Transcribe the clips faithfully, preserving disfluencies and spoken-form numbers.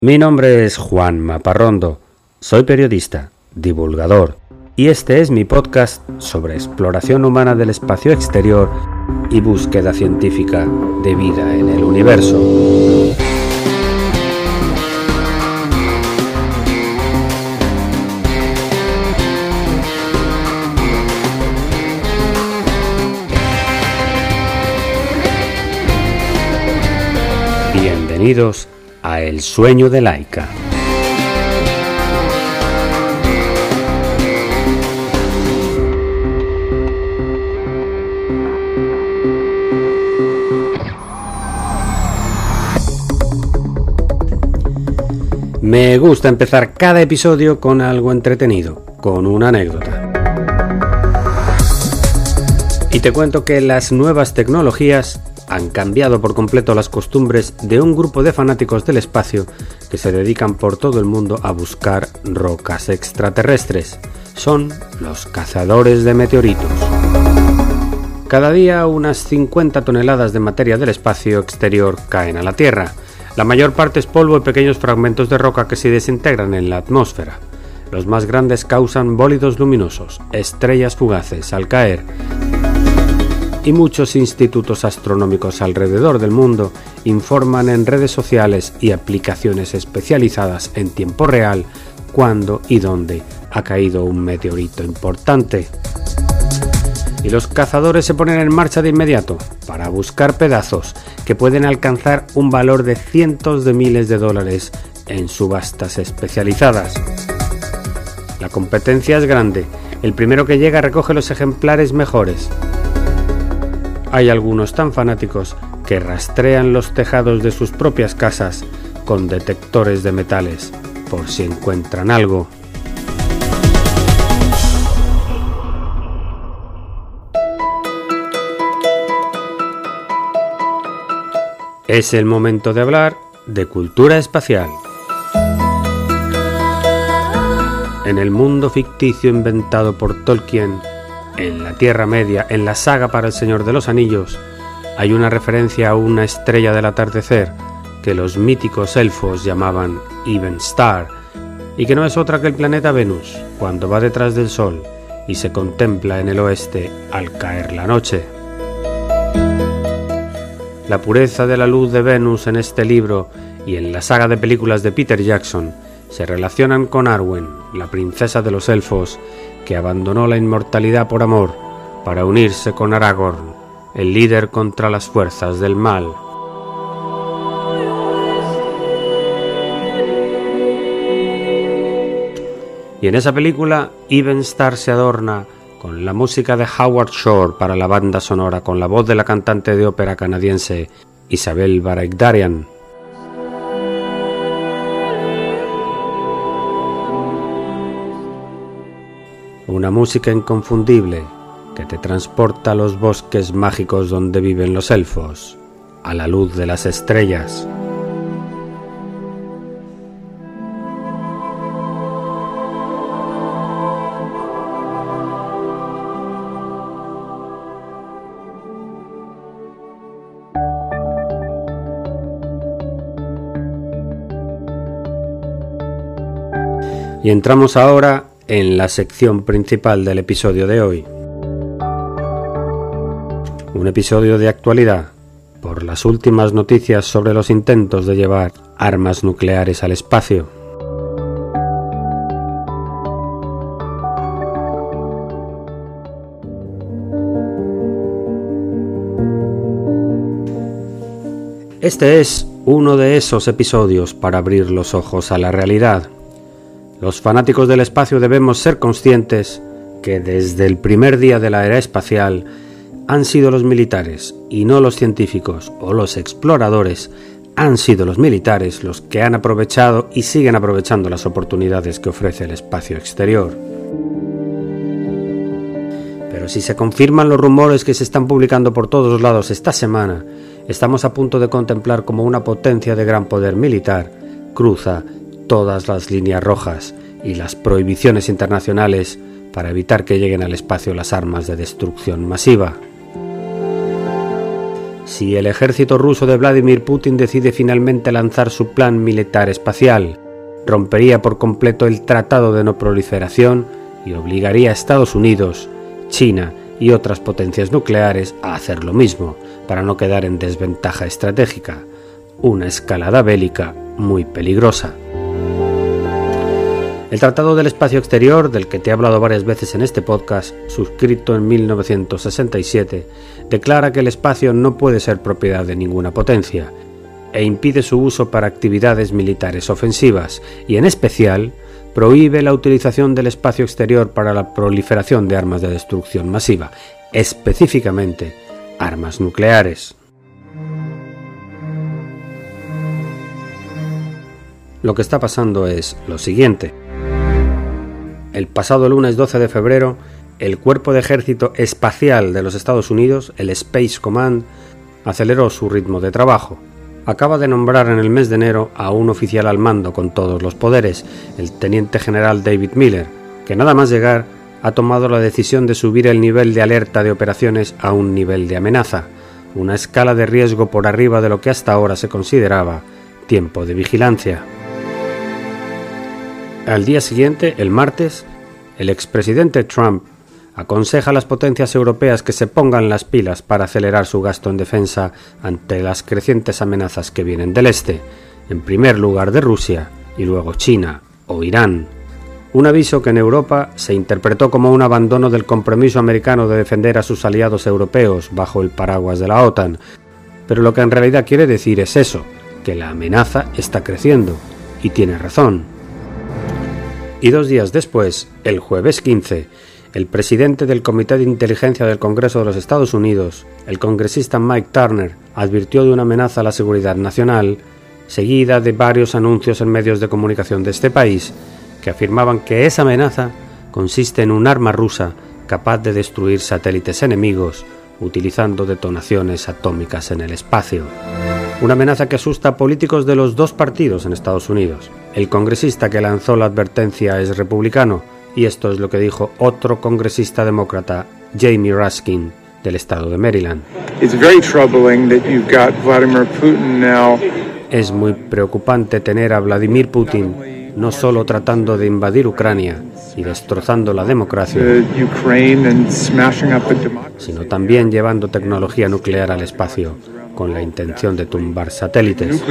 Mi nombre es Juan Maparrondo, soy periodista, divulgador, y este es mi podcast sobre exploración humana del espacio exterior y búsqueda científica de vida en el universo. Bienvenidos a El sueño de Laika. Me gusta empezar cada episodio con algo entretenido, con una anécdota. Y te cuento que las nuevas tecnologías han cambiado por completo las costumbres de un grupo de fanáticos del espacio que se dedican por todo el mundo a buscar rocas extraterrestres. Son los cazadores de meteoritos. Cada día unas cincuenta toneladas de materia del espacio exterior caen a la Tierra. La mayor parte es polvo y pequeños fragmentos de roca que se desintegran en la atmósfera. Los más grandes causan bólidos luminosos, estrellas fugaces al caer. Y muchos institutos astronómicos alrededor del mundo informan en redes sociales y aplicaciones especializadas en tiempo real cuándo y dónde ha caído un meteorito importante. Y los cazadores se ponen en marcha de inmediato para buscar pedazos que pueden alcanzar un valor de cientos de miles de dólares en subastas especializadas. La competencia es grande. El primero que llega recoge los ejemplares mejores. Hay algunos tan fanáticos que rastrean los tejados de sus propias casas con detectores de metales por si encuentran algo. Es el momento de hablar de cultura espacial. En el mundo ficticio inventado por Tolkien, en la Tierra Media, en la saga para el Señor de los Anillos, hay una referencia a una estrella del atardecer que los míticos elfos llamaban Even Star, y que no es otra que el planeta Venus, cuando va detrás del Sol y se contempla en el oeste al caer la noche. La pureza de la luz de Venus en este libro y en la saga de películas de Peter Jackson se relacionan con Arwen, la princesa de los elfos, que abandonó la inmortalidad por amor para unirse con Aragorn, el líder contra las fuerzas del mal. Y en esa película, Even Star se adorna con la música de Howard Shore para la banda sonora, con la voz de la cantante de ópera canadiense Isabelle Barekdarian. Una música inconfundible que te transporta a los bosques mágicos donde viven los elfos, a la luz de las estrellas. Y entramos ahora en la sección principal del episodio de hoy. Un episodio de actualidad por las últimas noticias sobre los intentos de llevar armas nucleares al espacio. Este es uno de esos episodios para abrir los ojos a la realidad. Los fanáticos del espacio debemos ser conscientes que desde el primer día de la era espacial han sido los militares, y no los científicos o los exploradores, han sido los militares los que han aprovechado y siguen aprovechando las oportunidades que ofrece el espacio exterior. Pero si se confirman los rumores que se están publicando por todos lados esta semana, estamos a punto de contemplar cómo una potencia de gran poder militar cruza todas las líneas rojas y las prohibiciones internacionales para evitar que lleguen al espacio las armas de destrucción masiva. si el ejército ruso de Vladimir Putin decide finalmente lanzar su plan militar espacial, rompería por completo el Tratado de No Proliferación y obligaría a Estados Unidos, China y otras potencias nucleares a hacer lo mismo, para no quedar en desventaja estratégica. Una escalada bélica muy peligrosa. El Tratado del Espacio Exterior, del que te he hablado varias veces en este podcast, suscrito en mil novecientos sesenta y siete, declara que el espacio no puede ser propiedad de ninguna potencia e impide su uso para actividades militares ofensivas y, en especial, prohíbe la utilización del espacio exterior para la proliferación de armas de destrucción masiva, específicamente armas nucleares. Lo que está pasando es lo siguiente. El pasado lunes doce de febrero, el Cuerpo de Ejército Espacial de los Estados Unidos, el Space Command, aceleró su ritmo de trabajo. Acaba de nombrar en el mes de enero a un oficial al mando con todos los poderes, el teniente general David Miller, que nada más llegar ha tomado la decisión de subir el nivel de alerta de operaciones a un nivel de amenaza, una escala de riesgo por arriba de lo que hasta ahora se consideraba tiempo de vigilancia. Al día siguiente, el martes, el expresidente Trump aconseja a las potencias europeas que se pongan las pilas para acelerar su gasto en defensa ante las crecientes amenazas que vienen del este, en primer lugar de Rusia y luego China o Irán. Un aviso que en Europa se interpretó como un abandono del compromiso americano de defender a sus aliados europeos bajo el paraguas de la OTAN, pero lo que en realidad quiere decir es eso, que la amenaza está creciendo, y tiene razón. Y dos días después, el jueves quince, el presidente del Comité de Inteligencia del Congreso de los Estados Unidos, el congresista Mike Turner, advirtió de una amenaza a la seguridad nacional, seguida de varios anuncios en medios de comunicación de este país, que afirmaban que esa amenaza consiste en un arma rusa capaz de destruir satélites enemigos utilizando detonaciones atómicas en el espacio. Una amenaza que asusta a políticos de los dos partidos en Estados Unidos. El congresista que lanzó la advertencia es republicano, y esto es lo que dijo otro congresista demócrata, Jamie Raskin, del estado de Maryland. It's very troubling that you've got Vladimir Putin now. Es muy preocupante tener a Vladimir Putin no solo tratando de invadir Ucrania y destrozando la democracia, sino también llevando tecnología nuclear al espacio con la intención de tumbar satélites.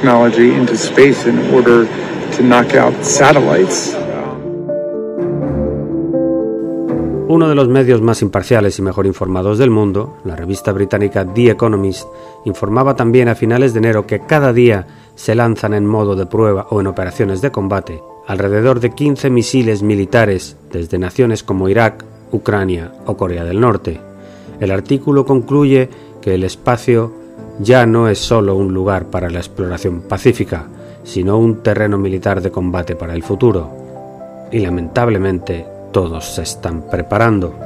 Uno de los medios más imparciales y mejor informados del mundo, la revista británica The Economist, informaba también a finales de enero que cada día se lanzan en modo de prueba o en operaciones de combate alrededor de quince misiles militares desde naciones como Irak, Ucrania o Corea del Norte. El artículo concluye que el espacio ya no es solo un lugar para la exploración pacífica, sino un terreno militar de combate para el futuro. Y lamentablemente, todos se están preparando.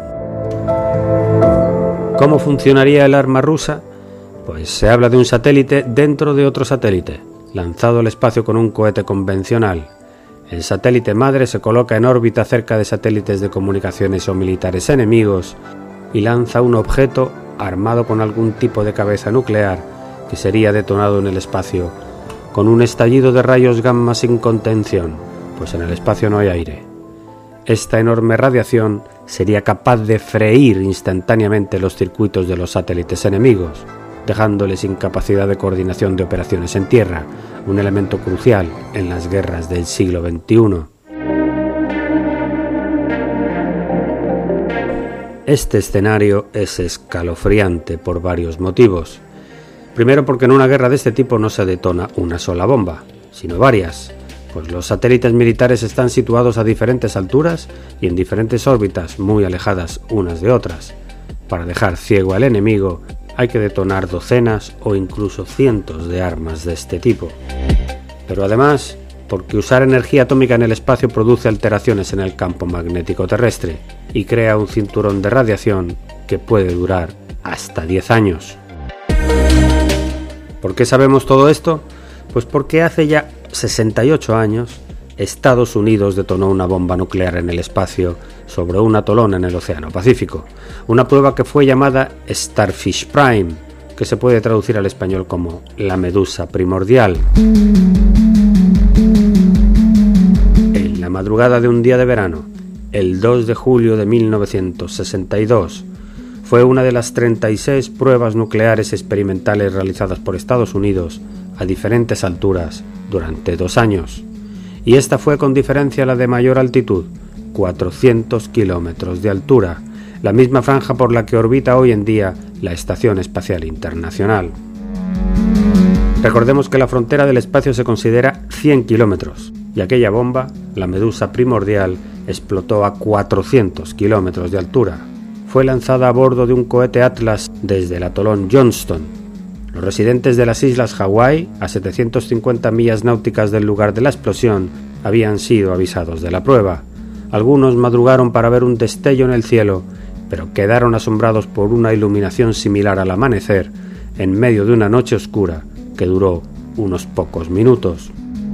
¿Cómo funcionaría el arma rusa? Pues se habla de un satélite dentro de otro satélite, lanzado al espacio con un cohete convencional. El satélite madre se coloca en órbita cerca de satélites de comunicaciones o militares enemigos y lanza un objeto armado con algún tipo de cabeza nuclear que sería detonado en el espacio con un estallido de rayos gamma sin contención, pues en el espacio no hay aire. Esta enorme radiación sería capaz de freír instantáneamente los circuitos de los satélites enemigos, dejándoles sin capacidad de coordinación de operaciones en tierra, un elemento crucial en las guerras del siglo veintiuno. Este escenario es escalofriante por varios motivos. Primero, porque en una guerra de este tipo no se detona una sola bomba, sino varias, pues los satélites militares están situados a diferentes alturas y en diferentes órbitas muy alejadas unas de otras. Para dejar ciego al enemigo hay que detonar docenas o incluso cientos de armas de este tipo. Pero además, porque usar energía atómica en el espacio produce alteraciones en el campo magnético terrestre y crea un cinturón de radiación que puede durar hasta diez años. ¿Por qué sabemos todo esto? Pues porque hace ya sesenta y ocho años, Estados Unidos detonó una bomba nuclear en el espacio sobre un atolón en el Océano Pacífico, una prueba que fue llamada Starfish Prime, que se puede traducir al español como la medusa primordial. En la madrugada de un día de verano, el dos de julio de mil novecientos sesenta y dos, fue una de las treinta y seis pruebas nucleares experimentales realizadas por Estados Unidos a diferentes alturas durante dos años. Y esta fue con diferencia la de mayor altitud, cuatrocientos kilómetros de altura, la misma franja por la que orbita hoy en día la Estación Espacial Internacional. Recordemos que la frontera del espacio se considera cien kilómetros, y aquella bomba, la medusa primordial, explotó a cuatrocientos kilómetros de altura. Fue lanzada a bordo de un cohete Atlas desde el atolón Johnston. Los residentes de las islas Hawái, a setecientas cincuenta millas náuticas del lugar de la explosión, habían sido avisados de la prueba. Algunos madrugaron para ver un destello en el cielo, pero quedaron asombrados por una iluminación similar al amanecer en medio de una noche oscura que duró unos pocos minutos.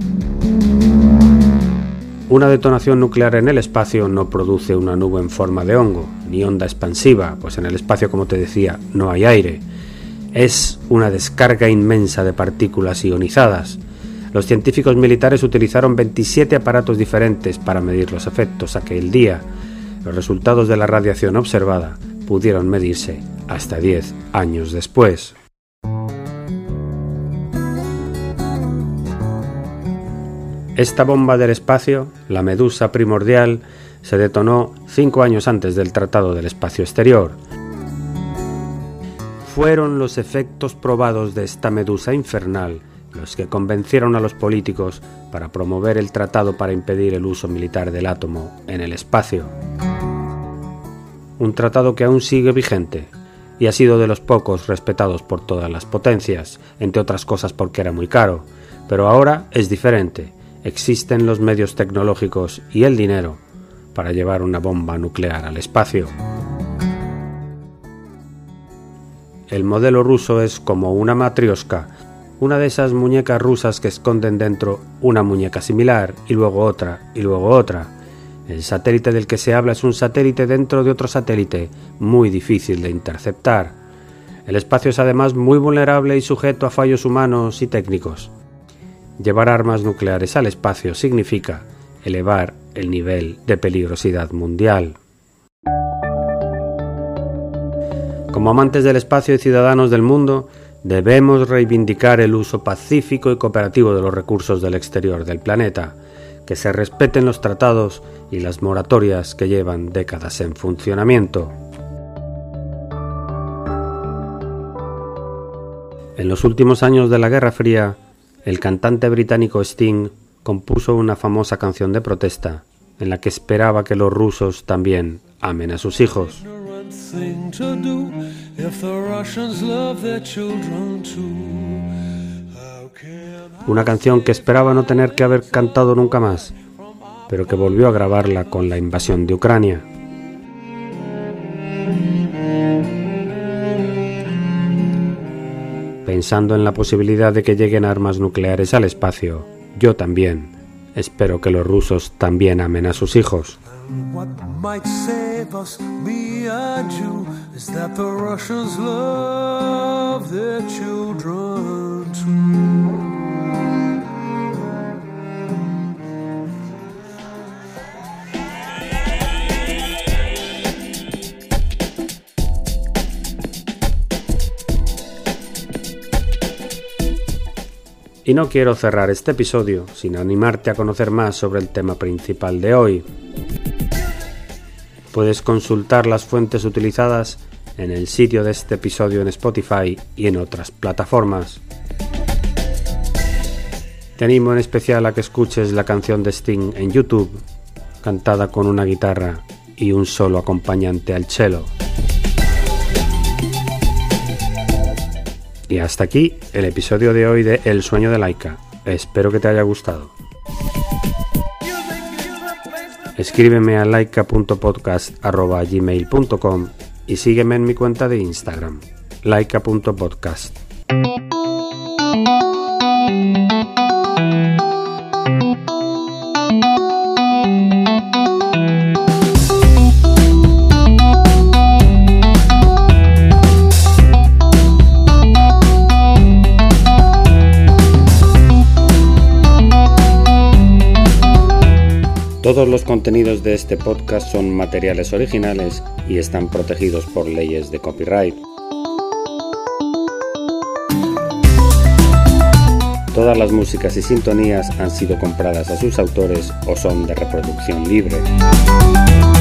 Una detonación nuclear en el espacio no produce una nube en forma de hongo, ni onda expansiva, pues en el espacio, como te decía, no hay aire. Es una descarga inmensa de partículas ionizadas. Los científicos militares utilizaron veintisiete aparatos diferentes para medir los efectos aquel día. Los resultados de la radiación observada pudieron medirse hasta diez años después. Esta bomba del espacio, la medusa primordial, se detonó cinco años antes del Tratado del Espacio Exterior. Fueron los efectos probados de esta medusa infernal los que convencieron a los políticos para promover el tratado para impedir el uso militar del átomo en el espacio. Un tratado que aún sigue vigente y ha sido de los pocos respetados por todas las potencias, entre otras cosas porque era muy caro, pero ahora es diferente. Existen los medios tecnológicos y el dinero para llevar una bomba nuclear al espacio. El modelo ruso es como una matrioska, una de esas muñecas rusas que esconden dentro una muñeca similar y luego otra y luego otra. El satélite del que se habla es un satélite dentro de otro satélite, muy difícil de interceptar. El espacio es además muy vulnerable y sujeto a fallos humanos y técnicos. Llevar armas nucleares al espacio significa elevar el nivel de peligrosidad mundial. Como amantes del espacio y ciudadanos del mundo, debemos reivindicar el uso pacífico y cooperativo de los recursos del exterior del planeta, que se respeten los tratados y las moratorias que llevan décadas en funcionamiento. En los últimos años de la Guerra Fría, el cantante británico Sting compuso una famosa canción de protesta en la que esperaba que los rusos también amen a sus hijos. Una canción que esperaba no tener que haber cantado nunca más, pero que volvió a grabarla con la invasión de Ucrania. Pensando en la posibilidad de que lleguen armas nucleares al espacio, yo también espero que los rusos también amen a sus hijos. Y no quiero cerrar este episodio sin animarte a conocer más sobre el tema principal de hoy. Puedes consultar las fuentes utilizadas en el sitio de este episodio en Spotify y en otras plataformas. Te animo en especial a que escuches la canción de Sting en YouTube, cantada con una guitarra y un solo acompañante al cello. Y hasta aquí el episodio de hoy de El sueño de Laika. Espero que te haya gustado. Escríbeme a laika punto podcast arroba gmail punto com y sígueme en mi cuenta de Instagram, laika punto podcast. Todos los contenidos de este podcast son materiales originales y están protegidos por leyes de copyright. Todas las músicas y sintonías han sido compradas a sus autores o son de reproducción libre.